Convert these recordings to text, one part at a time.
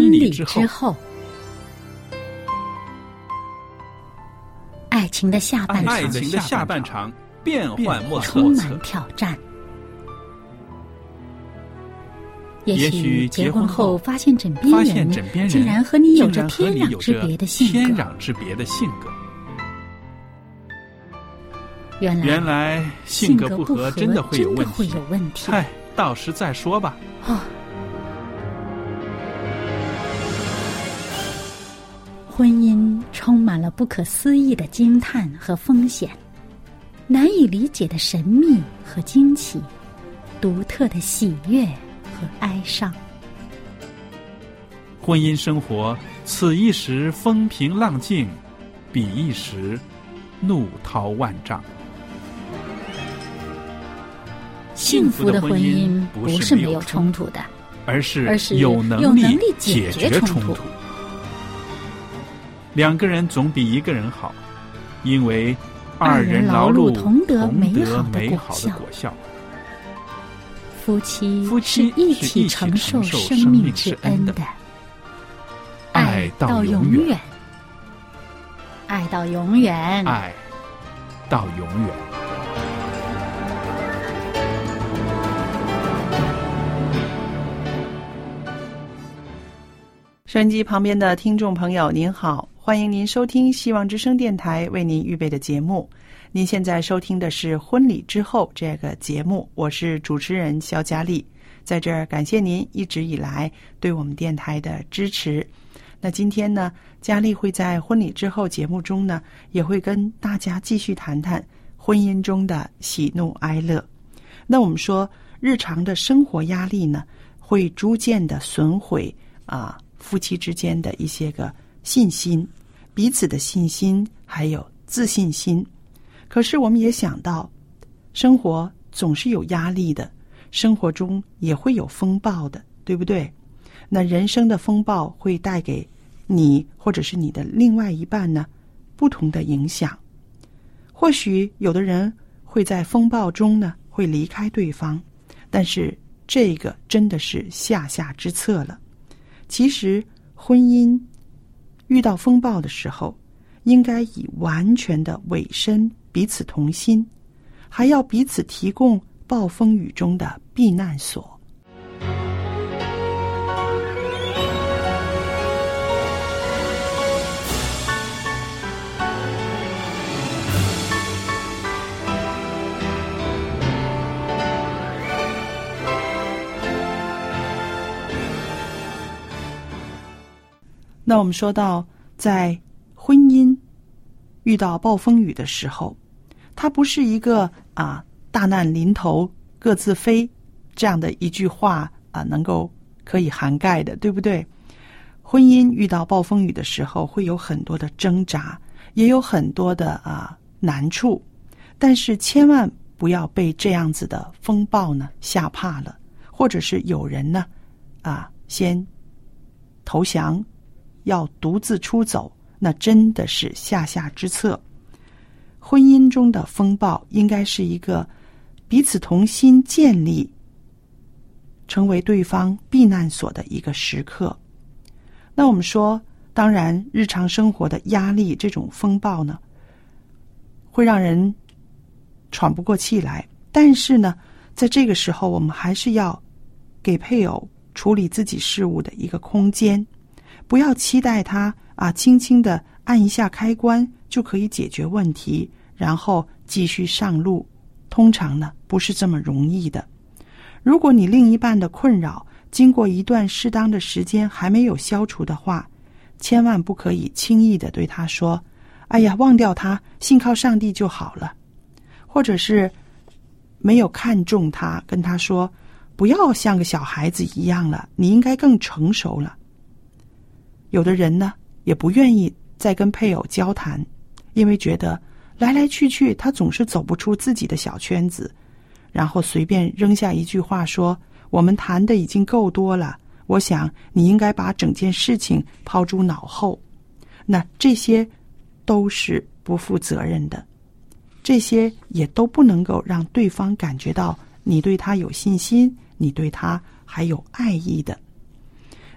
婚礼之后，爱情的下半场变幻莫测， 充满挑战。也许结婚后发现枕边人竟然和你有着天壤之别的性格。 原来性格不合真的会有问题。嗨，到时再说吧。 婚姻充满了不可思议的惊叹和风险，难以理解的神秘和惊奇，独特的喜悦和哀伤。 婚姻生活，此一时风平浪静，彼一时怒涛万丈。 幸福的婚姻不是没有冲突的， 而是有能力解决冲突。两个人总比一个人好，因为二人劳碌同得美好的果效。 夫妻是一起承受生命之恩的， 爱到永远， 爱到永远， 爱到永远。 收音机旁边的听众朋友您好，欢迎您收听希望之声电台为您预备的节目。您现在收听的是婚礼之后这个节目，我是主持人肖佳丽。在这儿感谢您一直以来对我们电台的支持。那今天呢，佳丽会在婚礼之后节目中呢，也会跟大家继续谈谈婚姻中的喜怒哀乐。那我们说日常的生活压力呢，会逐渐的损毁夫妻之间的一些个信心，彼此的信心还有自信心。可是我们也想到，生活总是有压力的，生活中也会有风暴的，对不对？那人生的风暴会带给你或者是你的另外一半呢不同的影响。或许有的人会在风暴中呢会离开对方，但是这个真的是下之策了。其实婚姻遇到风暴的时候，应该以完全的委身，彼此同心，还要彼此提供暴风雨中的避难所。那我们说到在婚姻遇到暴风雨的时候，它不是一个大难临头各自飞这样的一句话可以涵盖的，对不对？婚姻遇到暴风雨的时候会有很多的挣扎，也有很多的难处，但是千万不要被这样子的风暴呢吓怕了，或者是有人呢先投降，要独自出走，那真的是下之策。婚姻中的风暴应该是一个彼此同心建立，成为对方避难所的一个时刻。那我们说，当然日常生活的压力，这种风暴呢会让人喘不过气来，但是呢在这个时候我们还是要给配偶处理自己事务的一个空间，不要期待他轻轻的按一下开关就可以解决问题，然后继续上路。通常呢不是这么容易的。如果你另一半的困扰经过一段适当的时间还没有消除的话，千万不可以轻易的对他说，哎呀，忘掉他，信靠上帝就好了。或者是没有看重他，跟他说，不要像个小孩子一样了，你应该更成熟了。有的人呢也不愿意再跟配偶交谈，因为觉得来来去去他总是走不出自己的小圈子，然后随便扔下一句话说，我们谈的已经够多了，我想你应该把整件事情抛诸脑后。那这些都是不负责任的，这些也都不能够让对方感觉到你对他有信心，你对他还有爱意的。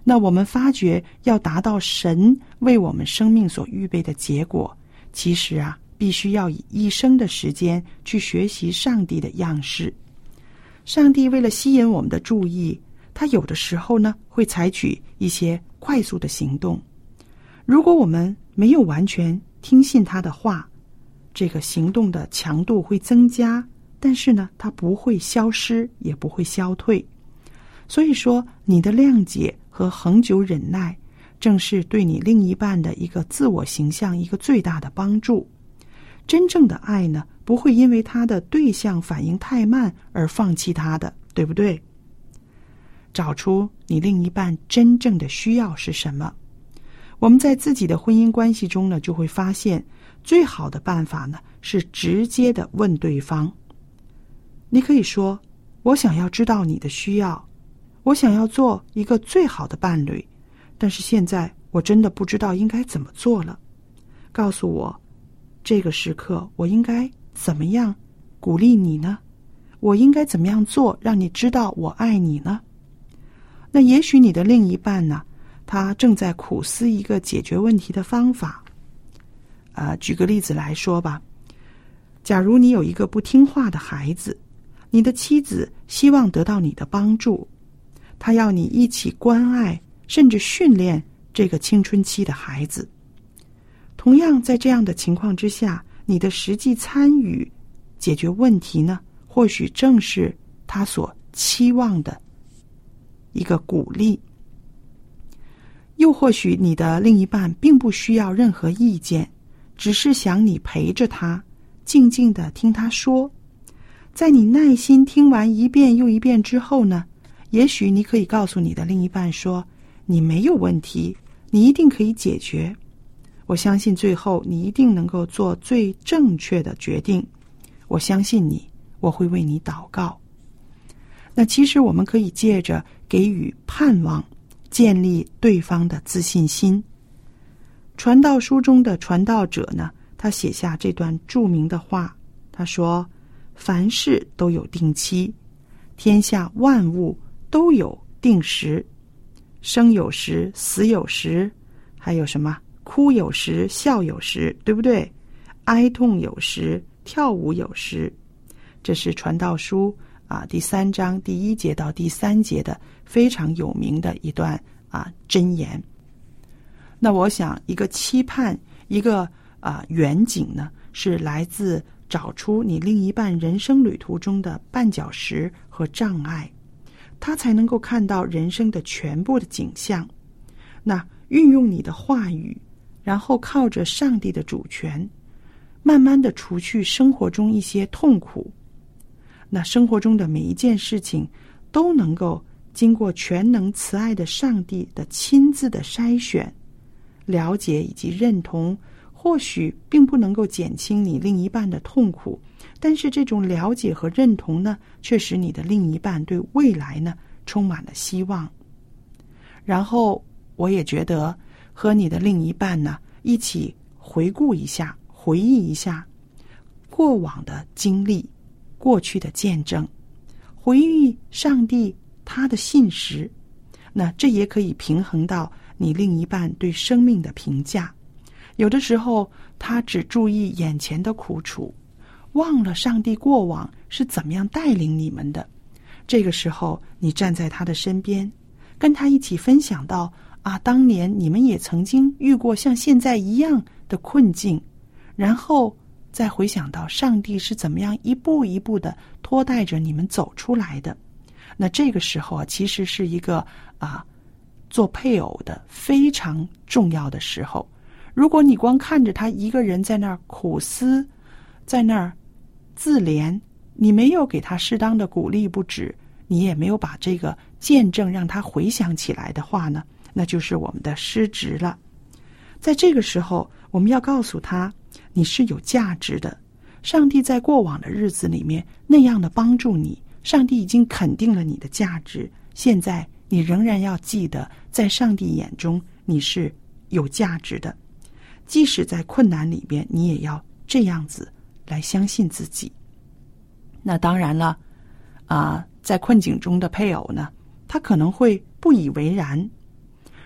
那我们发觉要达到神为我们生命所预备的结果，其实必须要以一生的时间去学习上帝的样式。上帝为了吸引我们的注意，他有的时候呢会采取一些快速的行动。如果我们没有完全听信他的话，这个行动的强度会增加，但是呢它不会消失，也不会消退。所以说，你的谅解和恒久忍耐正是对你另一半的一个自我形象一个最大的帮助。真正的爱呢，不会因为他的对象反应太慢而放弃他的，对不对？找出你另一半真正的需要是什么。我们在自己的婚姻关系中呢，就会发现最好的办法呢，是直接的问对方。你可以说，我想要知道你的需要，我想要做一个最好的伴侣，但是现在我真的不知道应该怎么做了。告诉我，这个时刻我应该怎么样鼓励你呢？我应该怎么样做，让你知道我爱你呢？那也许你的另一半呢，他正在苦思一个解决问题的方法。举个例子来说吧，假如你有一个不听话的孩子，你的妻子希望得到你的帮助，她要你一起关爱甚至训练这个青春期的孩子。同样在这样的情况之下，你的实际参与解决问题呢，或许正是他所期望的一个鼓励。又或许你的另一半并不需要任何意见，只是想你陪着他，静静地听他说。在你耐心听完一遍又一遍之后呢，也许你可以告诉你的另一半说，你没有问题，你一定可以解决。我相信最后你一定能够做最正确的决定。我相信你，我会为你祷告。那其实我们可以借着给予盼望，建立对方的自信心。传道书中的传道者呢，他写下这段著名的话，他说，凡事都有定期，天下万物都有定时，生有时，死有时，还有什么哭有时，笑有时，对不对？哀痛有时，跳舞有时。这是传道书第3章第1节到第3节的非常有名的一段箴言。那我想一个期盼，一个远景呢，是来自找出你另一半人生旅途中的绊脚石和障碍，他才能够看到人生的全部的景象。那运用你的话语，然后靠着上帝的主权，慢慢的除去生活中一些痛苦。那生活中的每一件事情都能够经过全能慈爱的上帝的亲自的筛选、了解以及认同，或许并不能够减轻你另一半的痛苦，但是这种了解和认同呢，却使你的另一半对未来呢充满了希望。然后我也觉得和你的另一半呢一起回顾一下，回忆一下过往的经历，过去的见证，回忆上帝他的信实。那这也可以平衡到你另一半对生命的评价。有的时候他只注意眼前的苦楚，忘了上帝过往是怎么样带领你们的。这个时候你站在他的身边，跟他一起分享到当年你们也曾经遇过像现在一样的困境，然后再回想到上帝是怎么样一步一步的拖带着你们走出来的。那这个时候其实是一个做配偶的非常重要的时候。如果你光看着他一个人在那儿苦思，在那儿自怜，你没有给他适当的鼓励不止，你也没有把这个见证让他回想起来的话呢，那就是我们的失职了。在这个时候，我们要告诉他，你是有价值的。上帝在过往的日子里面那样的帮助你，上帝已经肯定了你的价值。现在你仍然要记得，在上帝眼中你是有价值的。即使在困难里边，你也要这样子来相信自己。那当然了，在困境中的配偶呢，他可能会不以为然，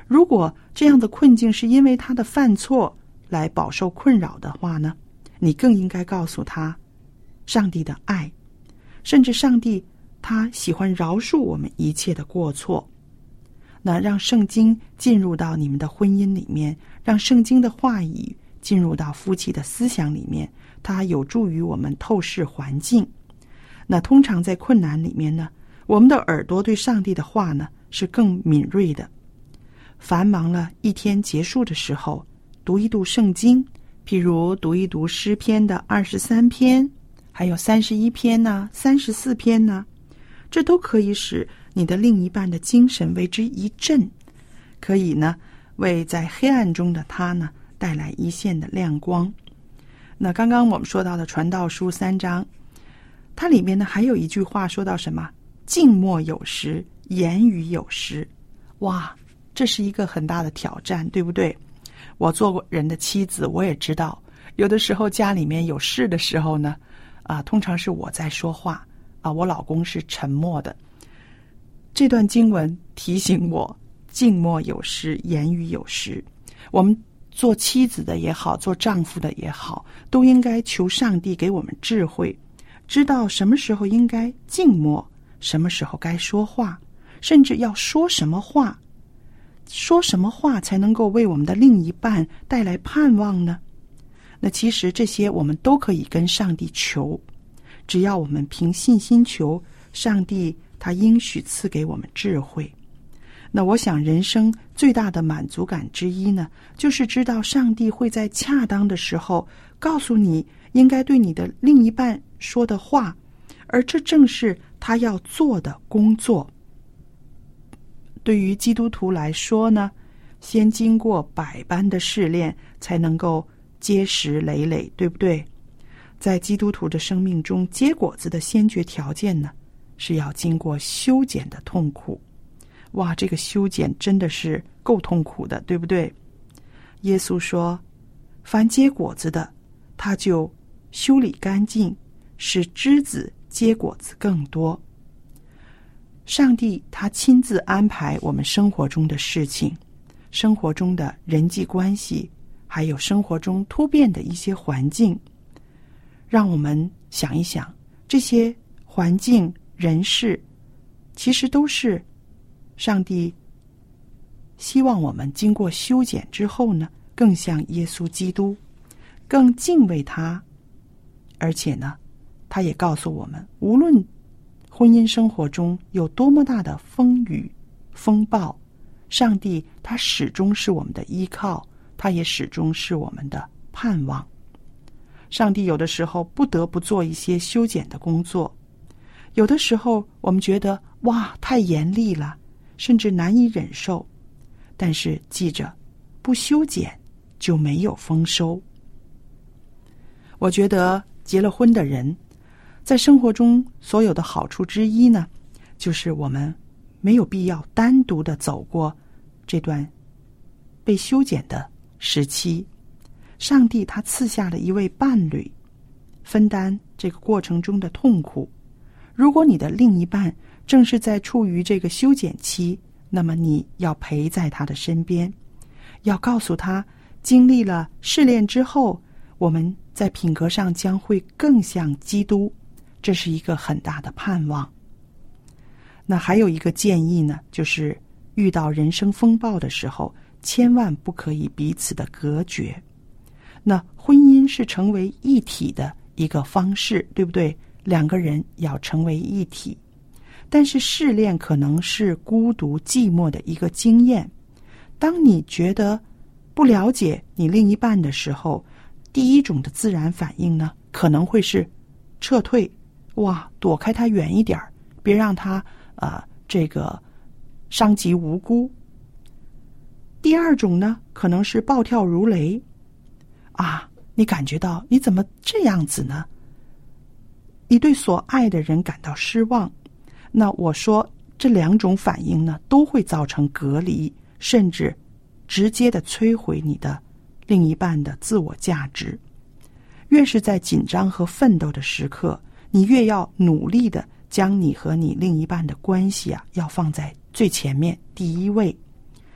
如果这样的困境是因为他的犯错来饱受困扰的话呢，你更应该告诉他上帝的爱，甚至上帝他喜欢饶恕我们一切的过错。那让圣经进入到你们的婚姻里面，让圣经的话语进入到夫妻的思想里面，它有助于我们透视环境。那通常在困难里面呢，我们的耳朵对上帝的话呢是更敏锐的。繁忙了一天结束的时候，读一读圣经，譬如读一读诗篇的23篇，还有31篇呢，34篇呢，这都可以使你的另一半的精神为之一振，可以呢为在黑暗中的他呢带来一线的亮光。那刚刚我们说到的传道书3章，它里面呢还有一句话说到什么？静默有时，言语有时。哇，这是一个很大的挑战，对不对？我做过人的妻子，我也知道，有的时候家里面有事的时候呢，通常是我在说话，我老公是沉默的。这段经文提醒我，静默有时，言语有时。我们做妻子的也好，做丈夫的也好，都应该求上帝给我们智慧，知道什么时候应该静默，什么时候该说话，甚至要说什么话，说什么话才能够为我们的另一半带来盼望呢？那其实这些我们都可以跟上帝求，只要我们凭信心求，上帝他应许赐给我们智慧。那我想人生最大的满足感之一呢，就是知道上帝会在恰当的时候告诉你应该对你的另一半说的话，而这正是他要做的工作。对于基督徒来说呢，先经过百般的试炼，才能够结实累累，对不对？在基督徒的生命中，结果子的先决条件呢，是要经过修剪的痛苦。哇，这个修剪真的是够痛苦的，对不对？耶稣说，凡结果子的，他就修理干净，使枝子结果子更多。上帝他亲自安排我们生活中的事情，生活中的人际关系，还有生活中突变的一些环境，让我们想一想，这些环境人事其实都是上帝希望我们经过修剪之后呢，更像耶稣基督，更敬畏他。而且呢，他也告诉我们，无论婚姻生活中有多么大的风雨风暴，上帝他始终是我们的依靠，他也始终是我们的盼望。上帝有的时候不得不做一些修剪的工作，有的时候我们觉得哇，太严厉了，甚至难以忍受，但是记着，不修剪就没有丰收。我觉得结了婚的人在生活中所有的好处之一呢，就是我们没有必要单独的走过这段被修剪的时期。上帝他赐下了一位伴侣，分担这个过程中的痛苦。如果你的另一半正是在处于这个修剪期，那么你要陪在他的身边，要告诉他，经历了试炼之后，我们在品格上将会更像基督，这是一个很大的盼望。那还有一个建议呢，就是遇到人生风暴的时候，千万不可以彼此的隔绝。那婚姻是成为一体的一个方式，对不对？两个人要成为一体，但是试炼可能是孤独寂寞的一个经验。当你觉得不了解你另一半的时候，第一种的自然反应呢，可能会是撤退，哇，躲开他远一点，别让他这个伤及无辜。第二种呢，可能是暴跳如雷，你感觉到你怎么这样子呢？你对所爱的人感到失望。那我说这两种反应呢，都会造成隔离，甚至直接的摧毁你的另一半的自我价值。越是在紧张和奋斗的时刻，你越要努力的将你和你另一半的关系要放在最前面，第一位。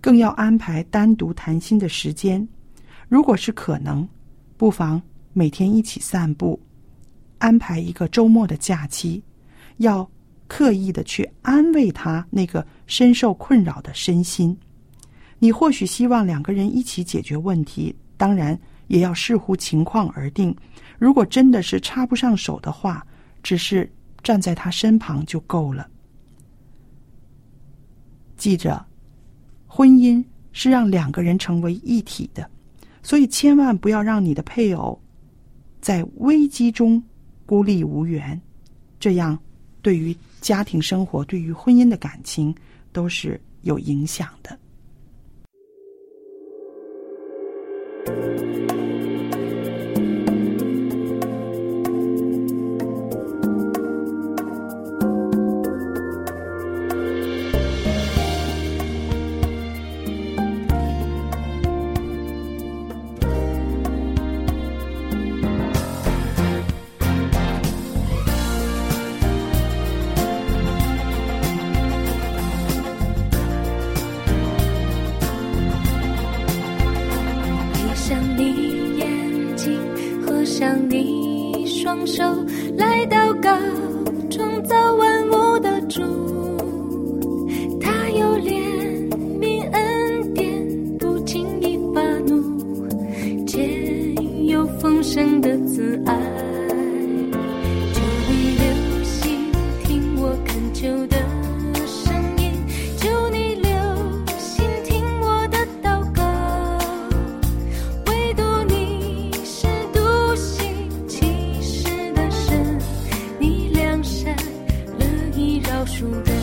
更要安排单独谈心的时间。如果是可能，不妨每天一起散步，安排一个周末的假期，要刻意的去安慰他那个深受困扰的身心。你或许希望两个人一起解决问题，当然也要视乎情况而定。如果真的是插不上手的话，只是站在他身旁就够了。记着，婚姻是让两个人成为一体的，所以千万不要让你的配偶在危机中孤立无援，这样对于家庭生活，对于婚姻的感情都是有影响的。 上你双手来祷告，创造万物的主，他有怜悯恩典，不轻易发怒，且有丰盛的慈爱。求你留心听我恳求的声音，求你留心听我的祷告，唯独你是独行其事的神，你良善乐意饶恕人。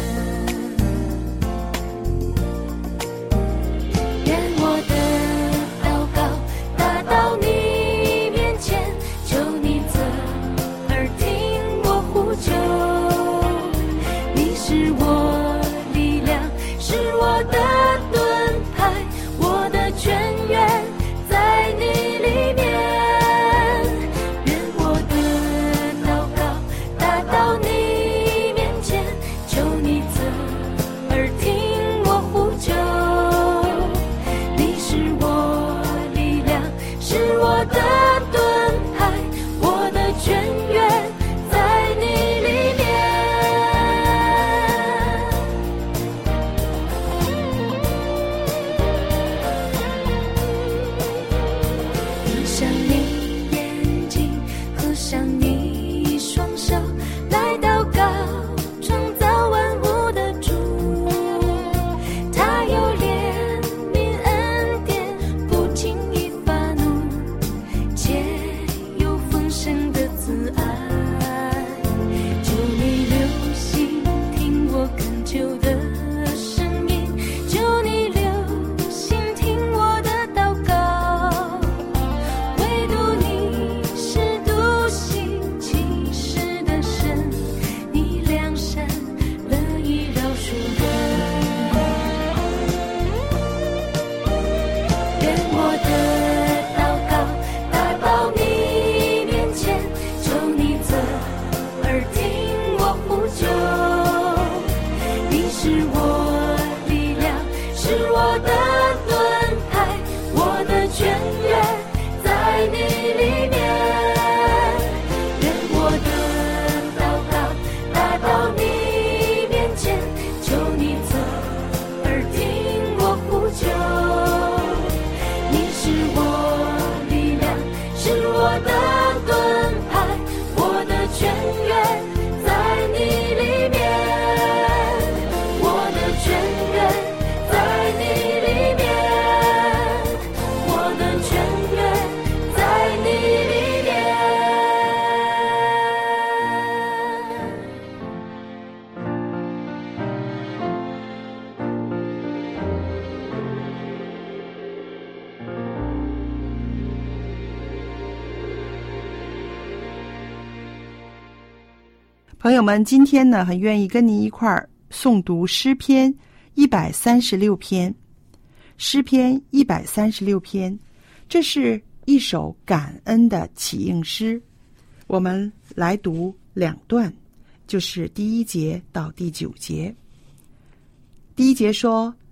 愿我的祷告达到你面前，求你侧耳听我呼求，你是我力量，是我的盾牌，我的泉源在你里面。愿我的祷告达到你面前，求你侧耳听我呼求，你是我力量，是我的盾牌，我的泉源在你里面。闭上你眼睛，合上你双手，来祷告，创造万物的主，他有怜悯恩典，不轻易发怒，且有丰盛的慈爱。求你留心听我恳求的声音，求你留心听我的祷告，唯独你是独行其事的神，你良善乐意饶恕人。愿我的祷告达到你面前，求你侧耳听我呼求，你是我力量，是我的盾牌，我的泉源在你里面。愿我的祷告达到你面前，求你侧耳听我呼求，你是我力量，是我的盾牌，我的泉源在你里面。我的泉源在你里面，我的泉源在你里面。 朋友们，今天呢，很愿意跟您一块儿诵读诗篇136篇。诗篇136篇，这是一首感恩的起应诗。我们来读两段，就是第1节到第9节。第1节说：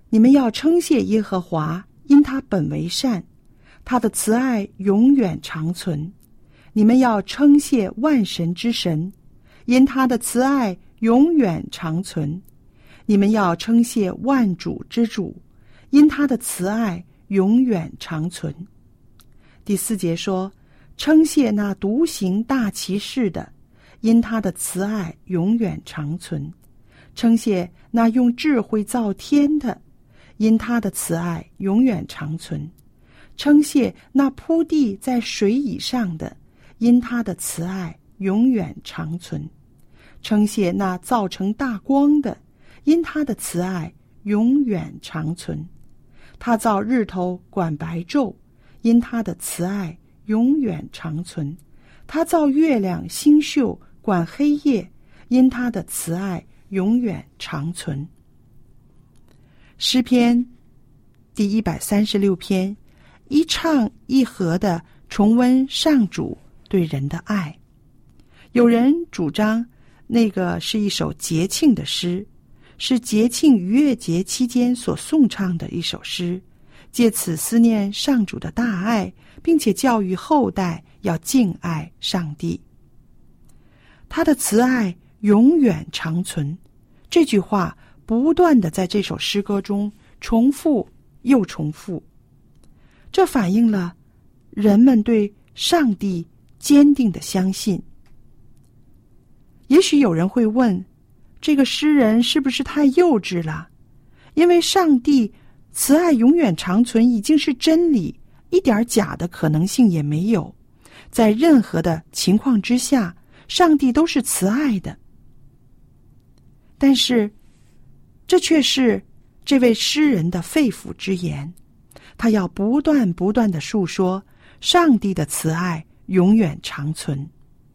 你们要称谢耶和华，因他本为善，他的慈爱永远长存。你们要称谢万神之神，因他的慈爱永远长存。你们要称谢万主之主，因他的慈爱永远长存。第4节说，称谢那独行大奇事的，因他的慈爱永远长存。称谢那用智慧造天的，因他的慈爱永远长存。称谢那铺地在水以上的，因他的慈爱永远长存。称谢那造成大光的，因他的慈爱永远长存。他造日头管白昼，因他的慈爱永远长存。他造月亮星宿管黑夜，因他的慈爱永远长存。诗篇第136篇，一唱一和的重温上主对人的爱。有人主张那个是一首节庆的诗，是节庆逾越节期间所颂唱的一首诗，借此思念上主的大爱，并且教育后代要敬爱上帝。他的慈爱永远长存，这句话不断地在这首诗歌中重复又重复，这反映了人们对上帝坚定的相信。也许有人会问，这个诗人是不是太幼稚了？因为上帝慈爱永远长存已经是真理，一点假的可能性也没有。在任何的情况之下，上帝都是慈爱的。但是这却是这位诗人的肺腑之言，他要不断地述说上帝的慈爱永远长存。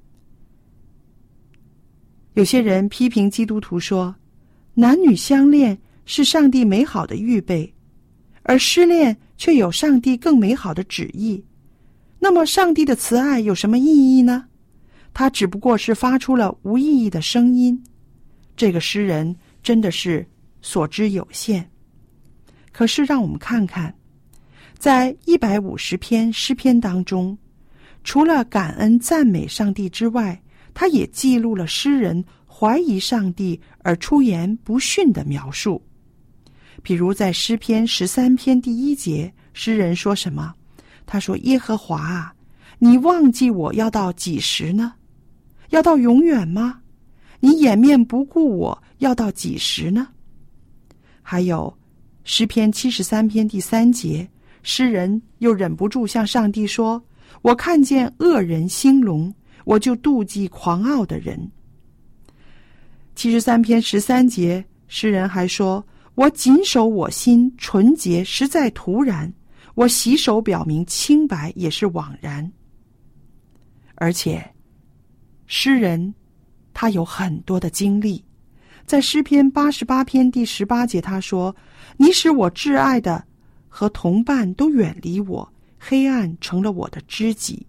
有些人批评基督徒说，男女相恋是上帝美好的预备，而失恋却有上帝更美好的旨意。那么上帝的慈爱有什么意义呢？他只不过是发出了无意义的声音。这个诗人真的是所知有限。可是让我们看看，在150篇诗篇当中，除了感恩赞美上帝之外，他也记录了诗人怀疑上帝而出言不逊的描述。比如在诗篇13篇第1节，诗人说什么？他说，耶和华啊，你忘记我要到几时呢？要到永远吗？你掩面不顾我要到几时呢？还有诗篇73篇第3节，诗人又忍不住向上帝说，我看见恶人兴隆，我就妒忌狂傲的人。73篇13节，诗人还说，我谨守我心，纯洁实在徒然，我洗手表明清白也是枉然。而且诗人他有很多的经历，在诗篇88篇第18节他说，你使我挚爱的和同伴都远离我，黑暗成了我的知己。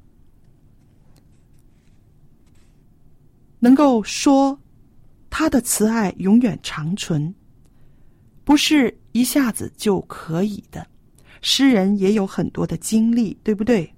能够说他的慈爱永远长存，不是一下子就可以的。诗人也有很多的经历，对不对？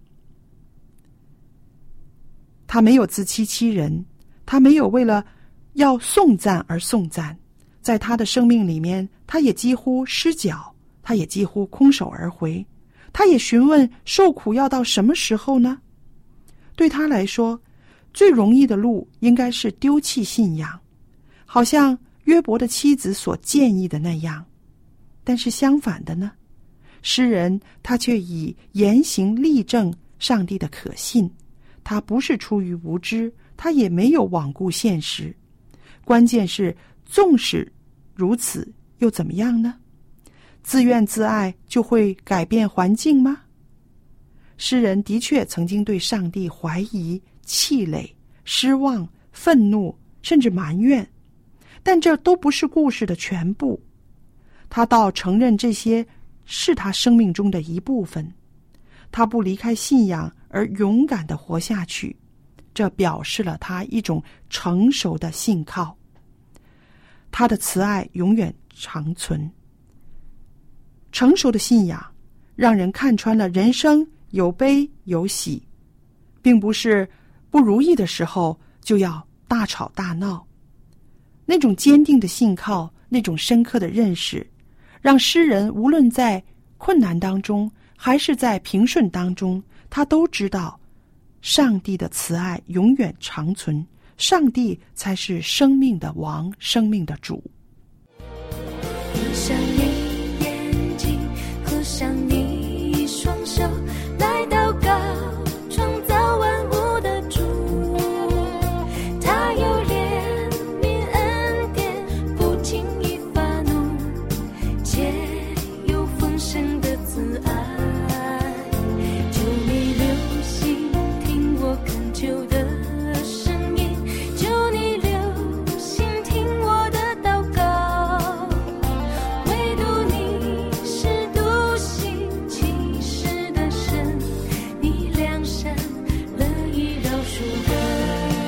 他没有自欺欺人，他没有为了要颂赞而颂赞，在他的生命里面，他也几乎失脚，他也几乎空手而回，他也询问受苦要到什么时候呢？对他来说，最容易的路应该是丢弃信仰，好像约伯的妻子所建议的那样。但是相反的呢，诗人他却以言行力证上帝的可信，他不是出于无知，他也没有罔顾现实。关键是纵使如此又怎么样呢？自怨自艾就会改变环境吗？诗人的确曾经对上帝怀疑、气馁、失望、愤怒，甚至埋怨，但这都不是故事的全部。他倒承认这些是他生命中的一部分，他不离开信仰而勇敢地活下去，这表示了他一种成熟的信靠。他的慈爱永远长存。 成熟的信仰让人看穿了人生有悲有喜，并不是不如意的时候就要大吵大闹。那种坚定的信靠，那种深刻的认识，让诗人无论在困难当中还是在平顺当中，他都知道上帝的慈爱永远长存，上帝才是生命的王，生命的主。 闭上你眼睛，合上你双手，来祷告创造万物的主。他有怜悯恩典，不轻易发怒，且有丰盛的慈爱。求你留心听我恳求的声音，求你留心听我的祷告。唯独你是独行其事的神，你良善乐意饶恕人。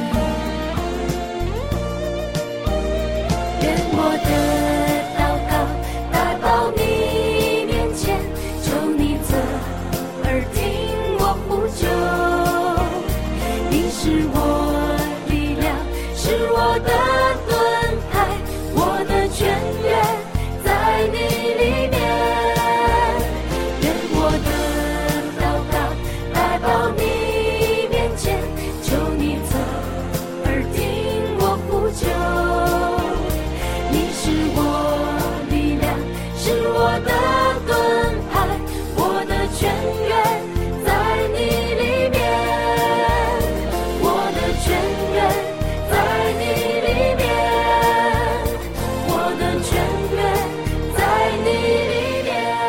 愿我的祷告达到你面前，求你侧耳听我呼救。你是我力量，是我的盾牌，我的泉源在你里面。愿我的祷告达到你面前，求你侧耳听我呼救。你是我力量，是我的盾牌，我的泉源在你里面。我的泉源在你里面，我的泉源在你里面。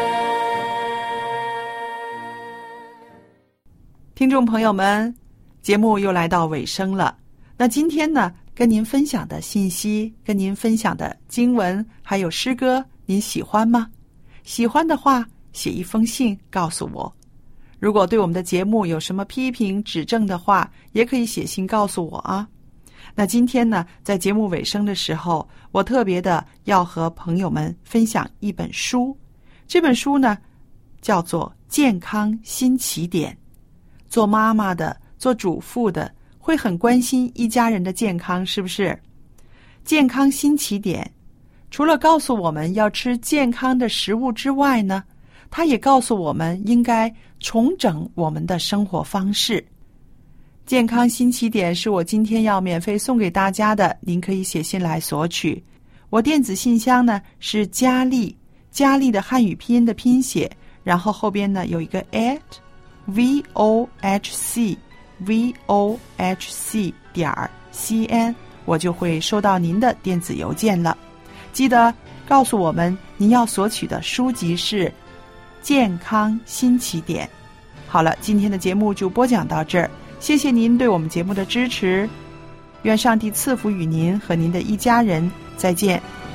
听众朋友们，节目又来到尾声了。那今天呢，跟您分享的信息，跟您分享的经文还有诗歌，您喜欢吗？喜欢的话，写一封信告诉我。如果对我们的节目有什么批评指正的话，也可以写信告诉我啊。那今天呢，在节目尾声的时候，我特别的要和朋友们分享一本书。这本书呢，叫做《健康新起点》。做妈妈的，做主妇的，会很关心一家人的健康，是不是？健康新起点除了告诉我们要吃健康的食物之外呢，它也告诉我们应该重整我们的生活方式。健康新起点是我今天要免费送给大家的，您可以写信来索取。我电子信箱呢是佳丽，佳丽的汉语拼音的拼写，然后后边呢有一个 @vohc.cn， 我就会收到您的电子邮件了。记得告诉我们您要索取的书籍是《健康新起点》。好了，今天的节目就播讲到这儿，谢谢您对我们节目的支持，愿上帝赐福与您和您的一家人，再见。